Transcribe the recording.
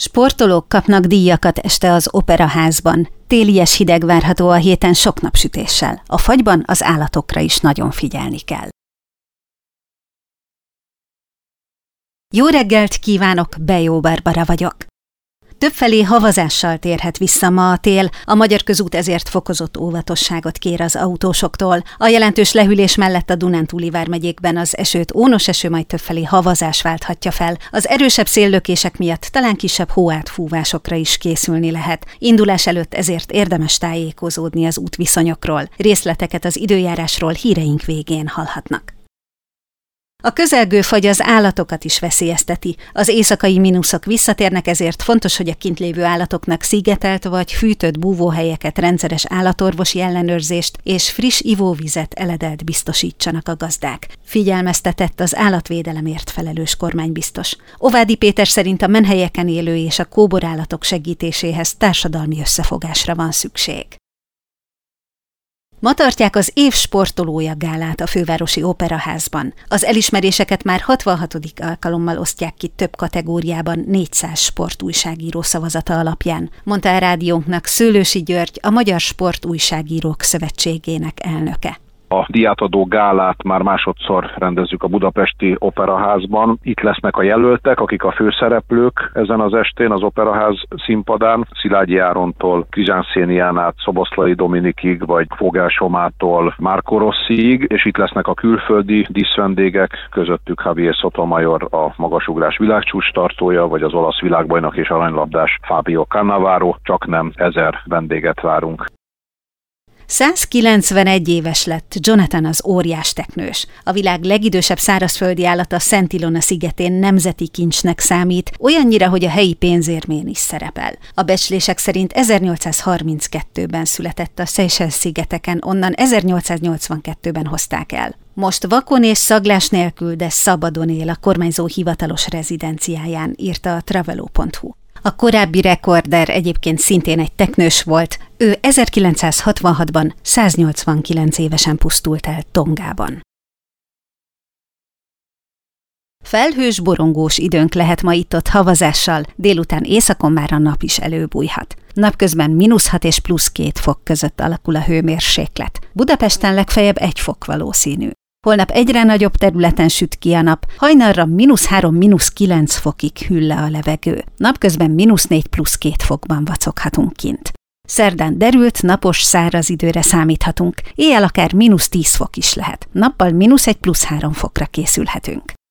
Sportolók kapnak díjakat este az Operaházban. Télies hideg várható a héten sok napsütéssel. A fagyban az állatokra is nagyon figyelni kell. Jó reggelt kívánok, Bejó Barbara vagyok. Többfelé havazással térhet vissza ma a tél, a Magyar Közút ezért fokozott óvatosságot kér az autósoktól. A jelentős lehűlés mellett a Dunántúli vármegyékben az esőt ónos eső, majd többfelé havazás válthatja fel. Az erősebb széllökések miatt talán kisebb hóátfúvásokra is készülni lehet. Indulás előtt ezért érdemes tájékozódni az útviszonyokról. Részleteket az időjárásról híreink végén hallhatnak. A közelgő fagy az állatokat is veszélyezteti. Az éjszakai mínuszok visszatérnek, ezért fontos, hogy a kint lévő állatoknak szigetelt vagy fűtött búvóhelyeket, rendszeres állatorvosi ellenőrzést és friss ivóvizet, eledelt biztosítsanak a gazdák. Figyelmeztetett az állatvédelemért felelős kormánybiztos. Ovádi Péter szerint a menhelyeken élő és a kóborállatok segítéséhez társadalmi összefogásra van szükség. Ma tartják az év sportolója gálát a Fővárosi Operaházban. Az elismeréseket már 66. alkalommal osztják ki több kategóriában 400 sportújságíró szavazata alapján, mondta a rádiónknak Szőlősi György, a Magyar Sportújságírók Szövetségének elnöke. A díjátadó gálát már másodszor rendezzük a budapesti Operaházban. Itt lesznek a jelöltek, akik a főszereplők ezen az estén az Operaház színpadán. Szilágyi Árontól Krizsán Szénián át Szoboszlai Dominikig, vagy Fogel Somától Marco Rossiig, és itt lesznek a külföldi díszvendégek, közöttük Javier Sotomayor, a magasugrás világcsúcs tartója, vagy az olasz világbajnok és aranylabdás Fabio Cannavaro. Csak nem 1000 vendéget várunk. 191 éves lett Jonathan az óriás teknős. A világ legidősebb szárazföldi állata Szent Ilona szigetén nemzeti kincsnek számít, olyannyira, hogy a helyi pénzérmén is szerepel. A becslések szerint 1832-ben született a Seychelles-szigeteken, onnan 1882-ben hozták el. Most vakon és szaglás nélkül, de szabadon él a kormányzó hivatalos rezidenciáján, írta a Travelo.hu. A korábbi rekorder egyébként szintén egy teknős volt, ő 1966-ban 189 évesen pusztult el Tongában. Felhős, borongós időnk lehet ma itt-ott havazással, délután északon már a nap is előbújhat. Napközben -6 és +2 fok között alakul a hőmérséklet. Budapesten legfeljebb 1 fok valószínű. Holnap egyre nagyobb területen süt ki a nap, hajnalra -3, -9 fokig hűl le a levegő. Napközben -4, +2 fokban vacoghatunk kint. Szerdán derült, napos, száraz időre számíthatunk, éjjel akár -10 fok is lehet. Nappal -1, +3 fokra készülhetünk.